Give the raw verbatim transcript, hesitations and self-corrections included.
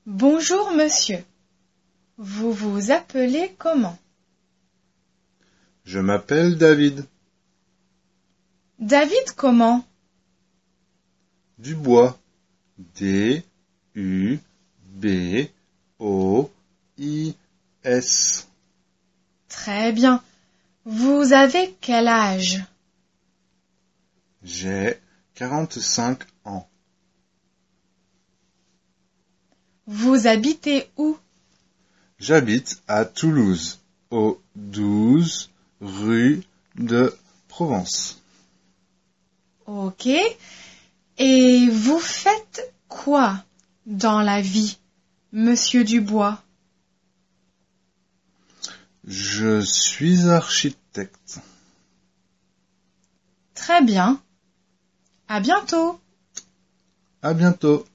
Bonjour, monsieur. Vous vous appelez comment? Je m'appelle David. David comment? Dubois. D U B O I S. Très bien. Vous avez quel âge? J'ai quarante-cinq ans. Vous habitez où? J'habite à Toulouse, au douze rue de Provence. Ok. Et vous faites quoi dans la vie, monsieur Dubois? Je suis architecte. Très bien. À bientôt. À bientôt.